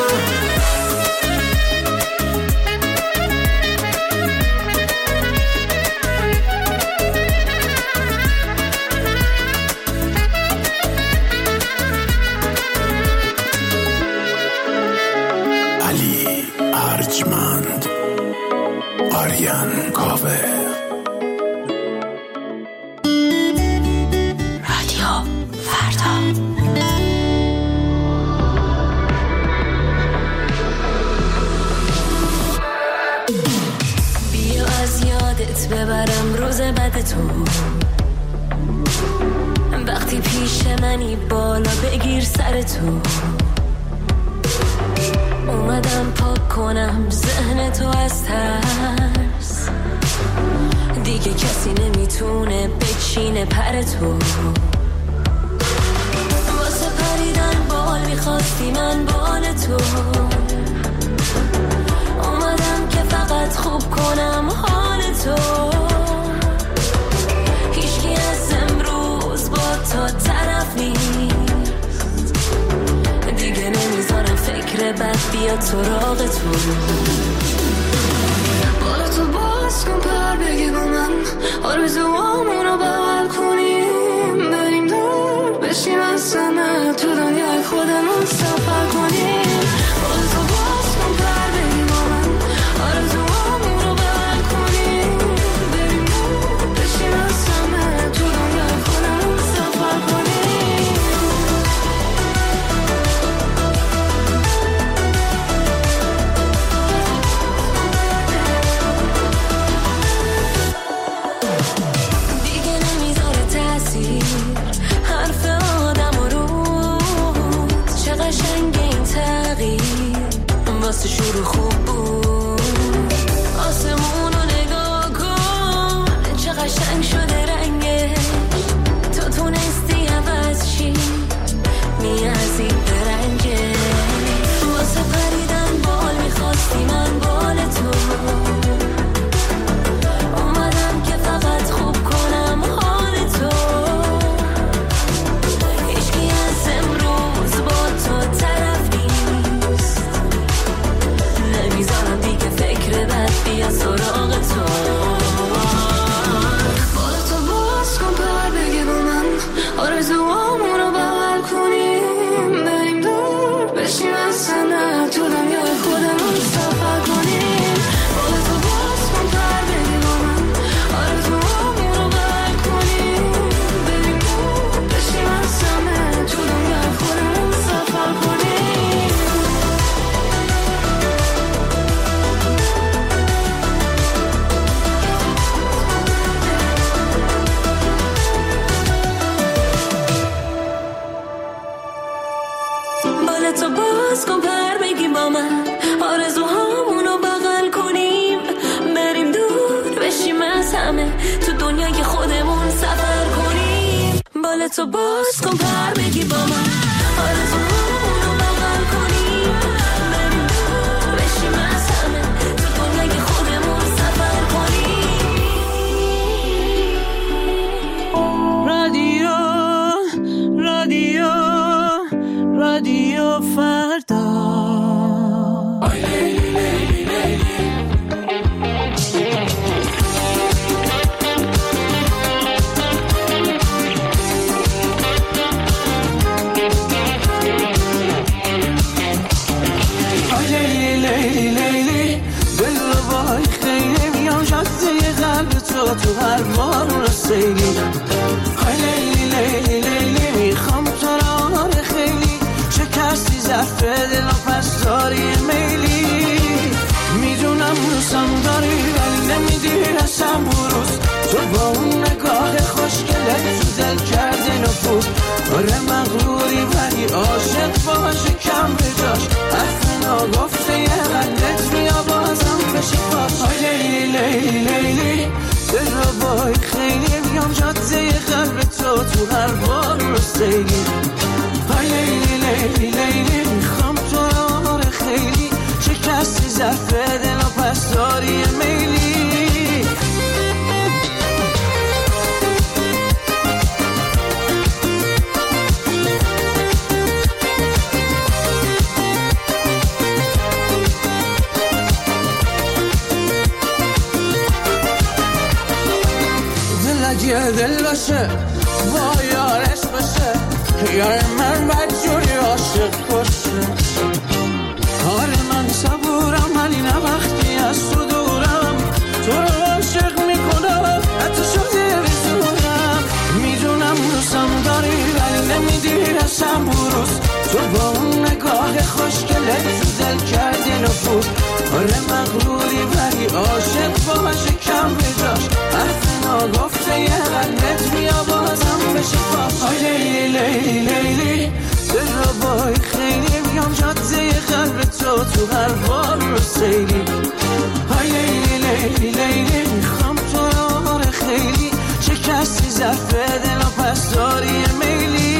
[SPEAKER 5] آریان کاوه رادیو فردا. بیا از یادت ببرم روز بد تو، وقتی پیش منی بالا بگیر سر تو، اومدم پاک کنم ذهن تو از ترس، دیگه کسی نمیتونه بچینه پر تو، واسه پریدن بال میخواستی من بال تو، اومدم که فقط خوب کنم حال تو، هیچکی از امروز با تو طرف نیست، دیگه نمیذارم فکر بد بیاد سراغ تو، بالا تو باز کن پر بگی با من، آرزوامونو بغل کنیم، بریم دور بشیم از سمه، تو دنیای خودمون سفر کنیم، بالا تو باز کن پر بگی با من، آرزوامونو بغل کنیم، بریم دور بشیم از سمه، تو دنیای خودمون سفر کنیم.
[SPEAKER 9] همه تو دنیای خودمون سفر کنیم. بالتو باز کن پر بگی با من، آرزوهامونو بغل کنیم، بریم دور بشیم از همه تو دنیای خودمون سفر کنیم. رادیو فردا. آی لیلی لیلی لیلی. آی لیلی لیلی لیلی، دل رو وای خیلی میام جاده قلب تو هر بار رو سیلی. آی لیلی لیلی لیلی، میخوام تو را خیلی، شکستی ظرف دل و پس داری میلی. میدونم روزم داری ولی نمیدی رسم بروز، تو با اون نگاه خوشگلت تو دل کرده نفوذ. آره مغروری ولی عاشق باشه کم به جاش، حرف ناگفته یه قلت بیا بازم بشه پاس. آی لیلی لیلی لیلی، دل رو بای خیلی میام جاده قلب تو هر بار رو سیلی. آی لیلی لیلی لیلی، میخوام تو را خیلی، شکستی ظرف دل و پس داری میلی. دل اگه دل باشه با یارش باشه، یار من بدجوری عاشق باشه. آره من صبورم ولی نه وقتی از تو دورم، تو رو عاشق میکنم حتی شده بزورم. میدونم روزم داری ولی نمیدی رسم بروز، تو با اون نگاه خوشگلت تو دل کردی نفوذ. آره مغروری ولی عاشق باشه کم به جاش، حرف ناگفته یه قلبت بیا بازم بشه پاس. آی لیلی لیلی لیلی، دل رو بای خیلی میام جاده قلب تو هر بار رو سیلی. آی لیلی لیلی لیلی، میخوام تو را خیلی، شکستی ظرف دل و پس داری میلی.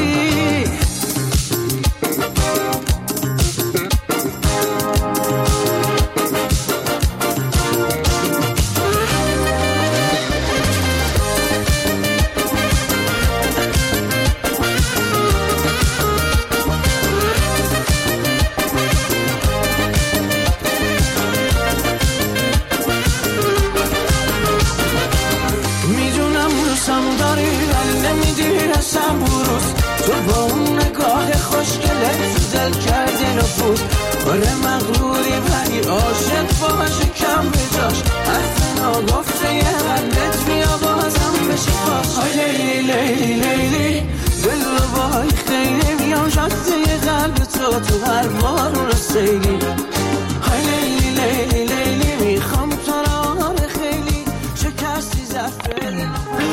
[SPEAKER 9] تو با اون نگاه خوشگلت تو دل کردی نفوذ. آره مغروری ولی عاشق باشه کم به جاش، حرف ناگفته یه قلبت بیا بازم بشه پاس. آی لیلی لیلی لیلی، دل رو وای خیلی میام جاده قلب تو هر بار رو سیلی. آی لیلی لیلی لیلی، میخوام تو را خیلی، شکستی ظرف دل.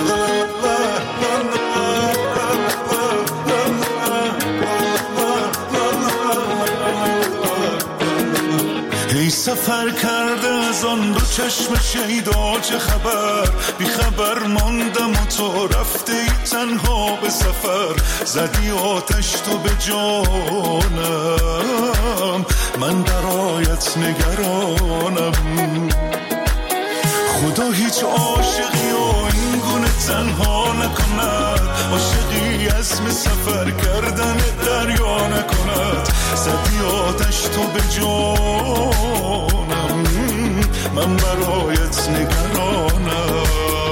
[SPEAKER 10] ای سفر کرده از آن دو چشم شیدا چه خبر، بی خبر ماندم و تو رفته ای تنها به سفر. زدی آتش تو به جانم، من برایت نگرانم. خدا هیچ عاشقی و این گونه تنها نکند، عاشقی عزم سفر کردن دریا نکند. زدی آتش تو به جانم، من برایت نگرانم.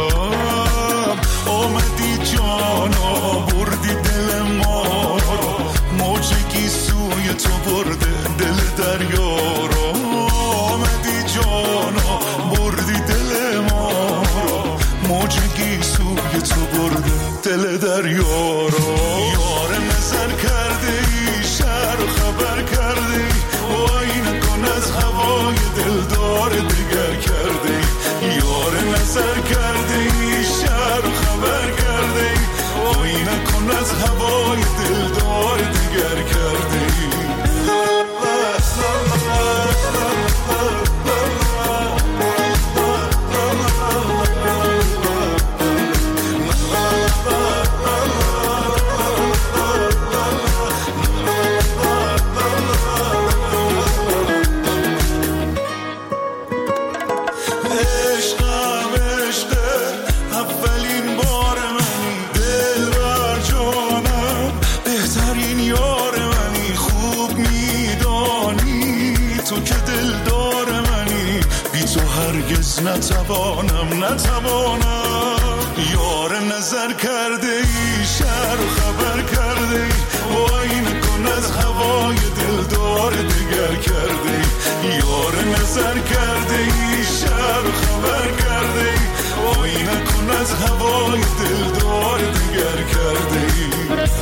[SPEAKER 10] آمدی جانا بردی دل ما رو، موجگی سوی تو برده دل دریا رو. آمدی جانا بردی دل ما رو، موجگی سوی تو برده دل دریا رو. یار نظر کرده ای، شهر و خبر کرده ای، وای نکن از هوای دلدار دیگر کرده ای. یار نظر کرده ای، شهر و خبر کرده ای، وای نکن از هوای دلدار دیگر کرده ای. نتوانم یار نظر کرده ای شهر و خبر کرده ای وای نکن از هوای دلدار دگر کرده ای یار نظر کرده ای شهر و خبر کرده ای وای نکن از هوای دلدار دگر کرده ای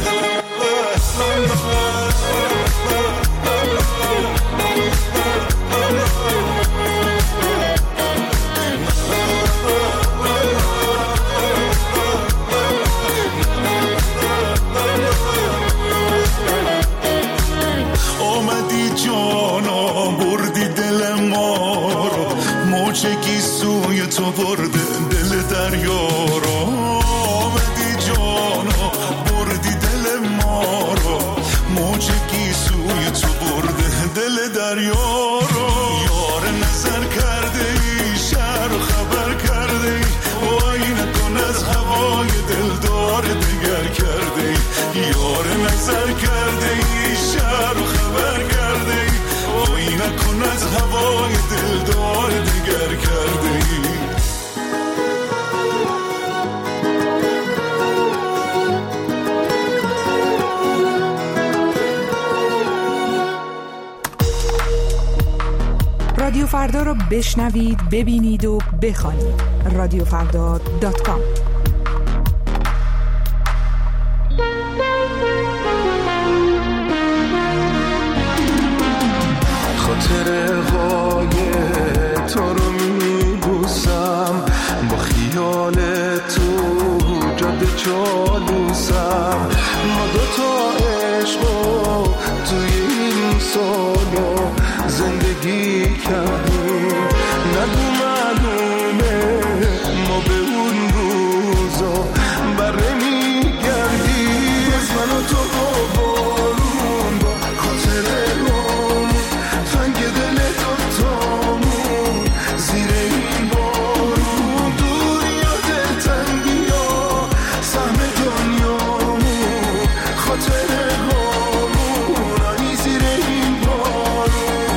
[SPEAKER 10] آمدی جانا بردی دل ما رو موجگی سوی تو برده دل دریا رو آمدی جانا بردی دل ما رو موجگی سوی تو برده دل دریا رو یار نظر کرده ای شهر و خبر کرده ای وای نکن از هوای دلدار دگر کرده ای یار نظر کرده ای شهر و خبر کرده ای وای نکن از هوای دلدار دگر کرده ای
[SPEAKER 1] رادیو فردا رو بشنوید، ببینید و بخوانید. رادیوفردا.com.
[SPEAKER 10] خاطر غای تو رو میبوسم با خیال تو جاده چالوسم ما دوتا عشقو توی این سالو زندگی کردیم نگو معلومه ما به اون روزا بره میگردیم از من و تو بارون با خاطر روم تنگ دل دوتامون زیر این بارون دوری یا دلتنگی یا سهم دنیامون خاطر رومون آنی زیر این بارون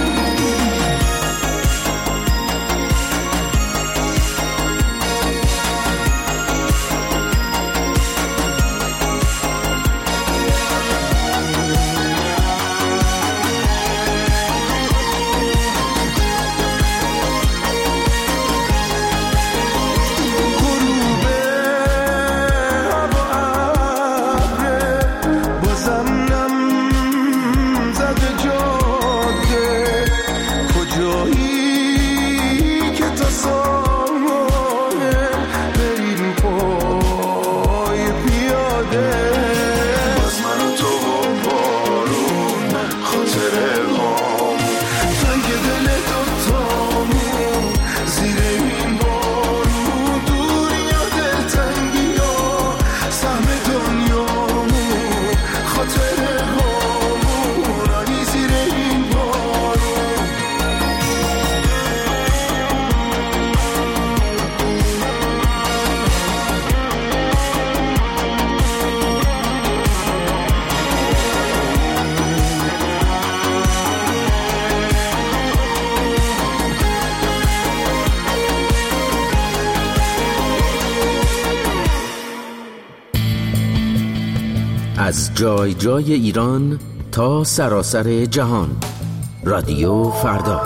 [SPEAKER 13] از جای جای ایران تا سراسر جهان. رادیو فردا.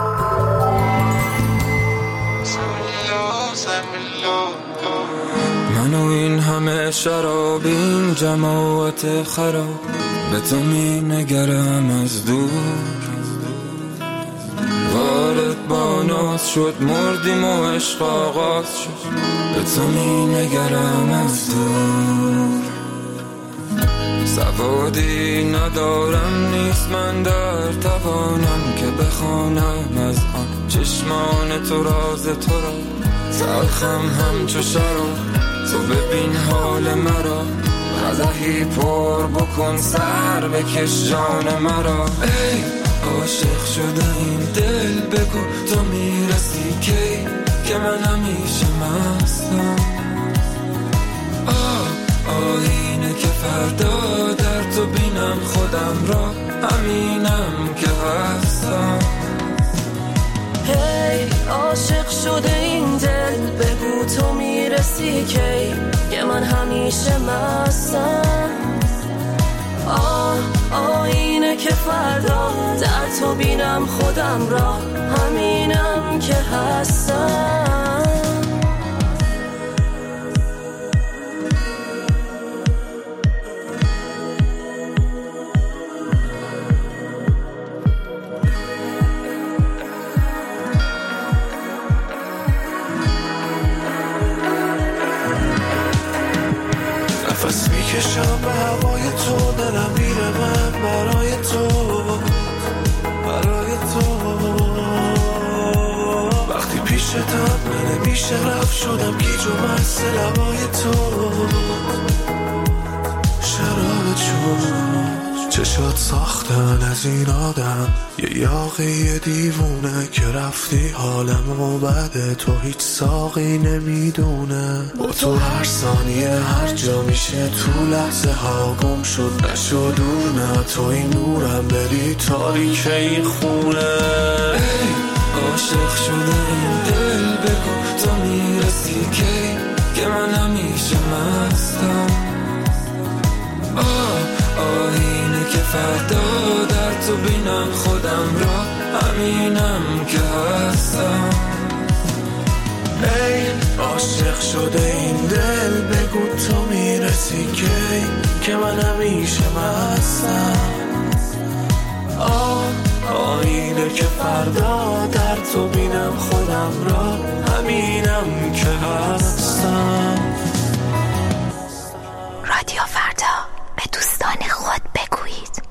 [SPEAKER 11] من و این همه شراب، این جماعت خراب، به تو می نگرم از دور. وارد با ناز شد، مردیم و عشق آغاز شد، به تو می نگرم از دور. سوادی ندارم، نیست من در توانم که بخوانم از آن چشمان تو راز تو را. تلخم همچو شراب، تو ببین حال مرا، قدحی پر بکن سر بکش جان مرا. ای عاشق شده این دل، بگو تو میرسی کی که من همیشه مستم. آینه که فردا در تو بینم خودم را، همینم که هستم.
[SPEAKER 5] هی عاشق شده این
[SPEAKER 9] کی که من همیشه مستم. آینه که فردا در تو بینم خودم را، همینم که هستم.
[SPEAKER 14] نفس میکشم به هوای تو، دلم میره من برای تو، برای تو. وقتی پیشتم من نمیشه رفت، شدم گیج و مست لبای تو. شراب چون چشات ساختن از این آدم، یه یاقی دیوونه که رفتی حالمو بده، تو هیچ ساقی نمیدونه. با تو هر ثانیه هر جا میشه، تو لحظه ها گم شد نشد دور، نه تو این نورم بری تاریکه این خونه.
[SPEAKER 9] ای عاشق شده این دل، بگو تو میرسی که من همیشه مستم. آینه که فردا در تو بینم خودم را، همینم که هستم.
[SPEAKER 14] ای عاشق شده این دل، بگو تو میرسی که من همیشه مستم. آینه که فردا در تو بینم خودم را، همینم که هستم.
[SPEAKER 15] رادیو فردا، به دوستان خود بگویید.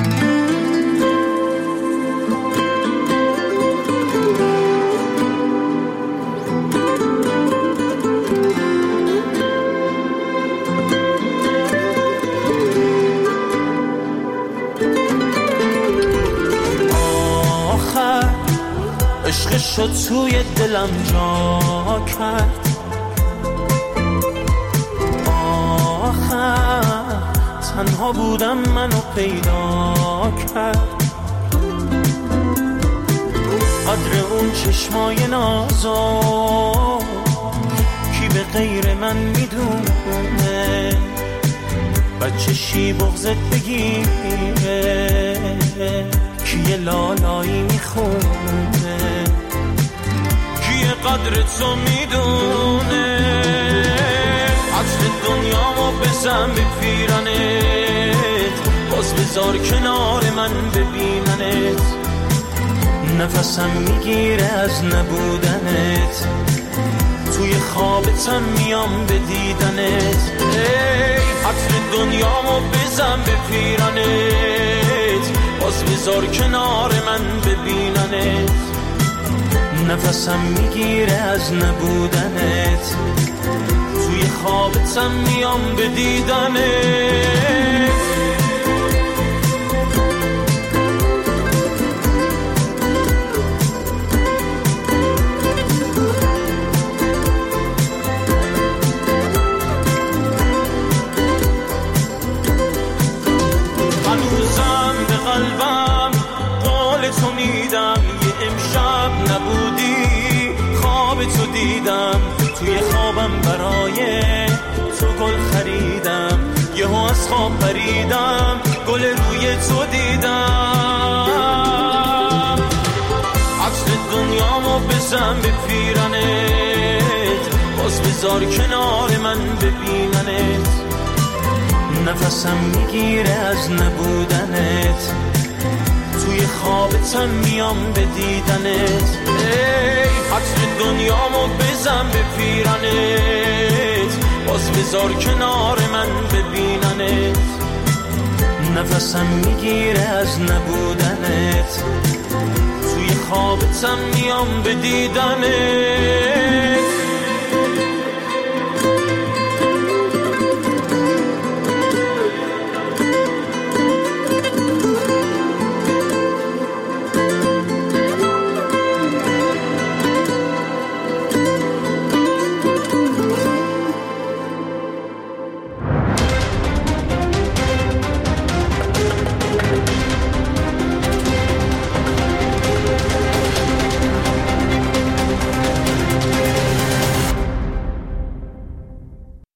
[SPEAKER 5] آخر عشق شد توی دلم جا کرد، تنها بودم منو پیدا کرد. قدر اون چشمای نازا کی به غیر من میدونه، بچه شی بغزت بگیره کی یه لالایی میخونه، کی قدر تو میدونه. عطر دنیامو بزن به پیرانت، باز بذار کنار من ببیننت. نفسم میگیره از نبودنت، توی خوابتم میام به دیدنت. ای عطر دنیامو بزن به پیرانت، باز بذار کنار من ببیننت. نفسم میگیره از نبودنت، توی خوابتم میام به دیدنت. هنوزم به قلبم قول تو میدم، یه امشب نبودی خواب تو دیدم. توی خوابم برای تو گل خریدم، یهو از خواب پریدم گل روی تو دیدم. عطر دنیامو بزن به پیرانت، باز بذار کنار من ببیننت. نفسم میگیره از نبودنت، توی خوابتم میام به دیدنت. ای عطر دنیامو بزن به پیرانت، باز بذار کنار من ببیننت. نفسم میگیره از نبودنت، توی خوابتم میام به دیدنت.